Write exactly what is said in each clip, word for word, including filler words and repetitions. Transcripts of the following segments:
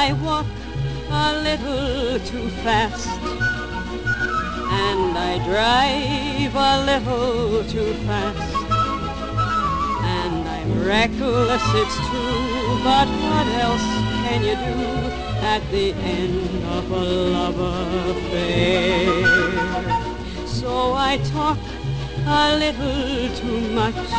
I walk a little too fast, and I drive a little too fast, and I'm reckless, it's true, but what else can you do at the end of a love affair? So I talk a little too much,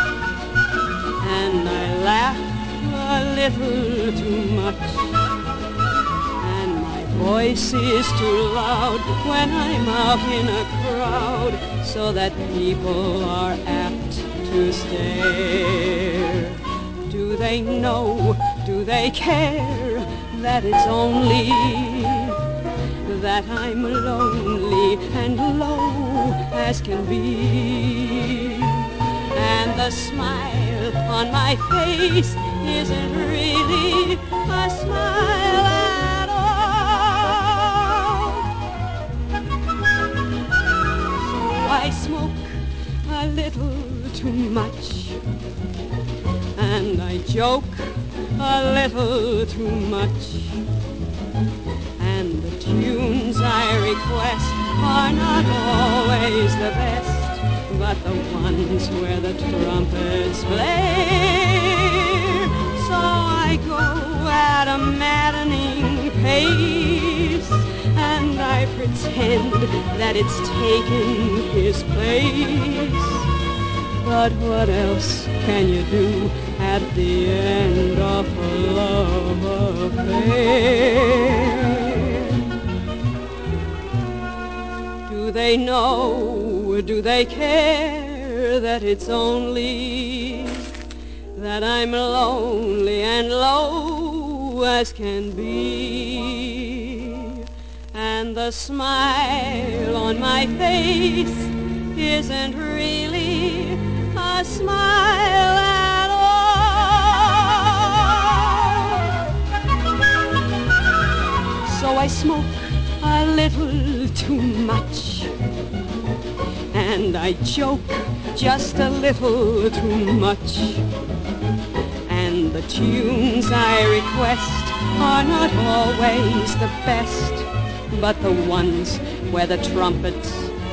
and I laugh a little too much, and my voice is too loud when I'm out in a crowd, so that people are apt to stare. Do they know, do they care that it's only that I'm lonely and low as can be, and the smile on my face isn't really a smile at all? So I smoke a little too much, and I joke a little too much, and the tunes I request are not always the best, but the ones where the trumpets play. So I go at a maddening pace, and I pretend that it's taking his place. But what else can you do at the end of a love affair? Do they know, do they care that it's only that I'm lonely and low as can be, and the smile on my face isn't really a smile at all? So I smoke a little too much, and I joke just a little too much, and the tunes I request are not always the best, but the ones where the trumpets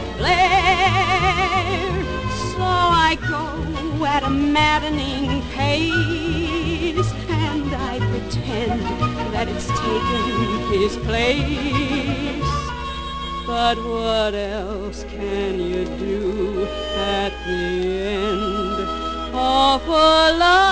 blare. So I go at a maddening pace, and I pretend that it's taken his place. But what else can you do at the end of a love?